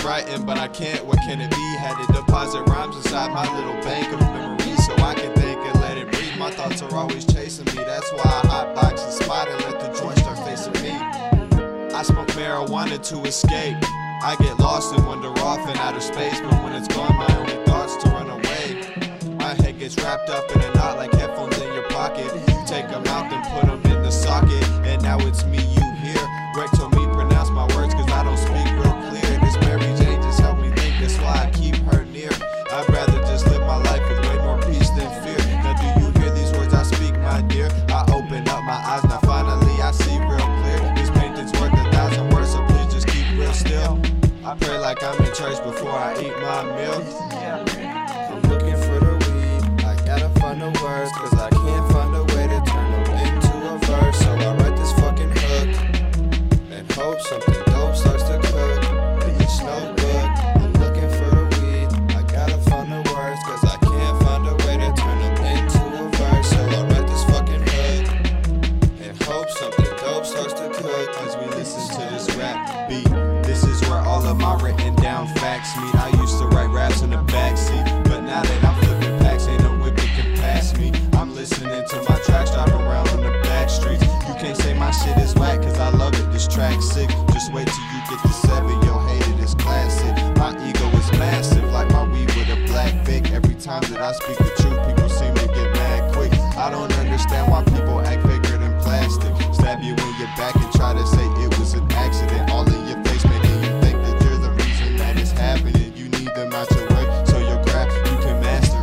writing, but I can't. What can it be? Had to deposit rhymes inside my little bank of memories so I can think and let it breathe. My thoughts are always chasing me. That's why I hotbox and spot and let the joint start facing me. I smoke marijuana to escape. I get lost and wander off in outer space, but when it's gone, my only thoughts to run away. My head gets wrapped up in a knot like headphones in your pocket. You take them out and put them in the socket, and now it's me you hear. Greg told me pronounce my words cause I don't speak real clear. This Mary Jane just helped me think, that's why I keep her near. I'd rather just live my life with way more peace than fear. Now do you hear these words I speak, my dear? I open up my eyes, now finally I see real clear. This painting's worth 1,000 words, so please just keep real still. I pray like I'm in church before I eat my meal. I'm looking for the weed, I gotta find the words, cause I can't find a way to turn them into a verse. So I write this fucking hook, and hope something dope starts to cook in each notebook. I'm looking for the weed, I gotta find the words, cause I can't find a way to turn them into a verse. So I write this fucking hook, and hope something dope starts to cook as we listen to this rap beat. This is where all of my written down facts meet. I used to write raps in the backseat, but now that I'm flipping packs, ain't no whip that can pass me. I'm listening to my tracks driving around on the back streets. You can't say my shit is whack, cause I love it, this track's sick. Just wait till you get to 7, you'll hate it, it's classic. My ego is massive, like my weed with a black Vic. Every time that I speak the truth, people seem to get mad quick. I don't understand why people act faker than plastic. Stab you in your back and try to say it was an accident. All in your face making you think that you're the reason that it's happening. You need them out your way, so your craft, you can master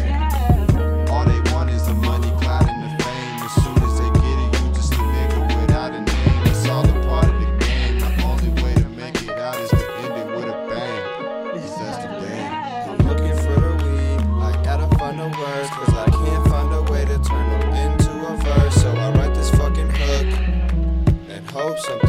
it. All they want is the money, clout, and the fame. As soon as they get it, you just a nigga without a name. It's all a part of the game. The only way to make it out is to end it with a bang. 'Cause that's the game. I'm looking for the weed, I gotta find the words, cause I can't find a way to turn them into a verse. So I write this fucking hook, and hope something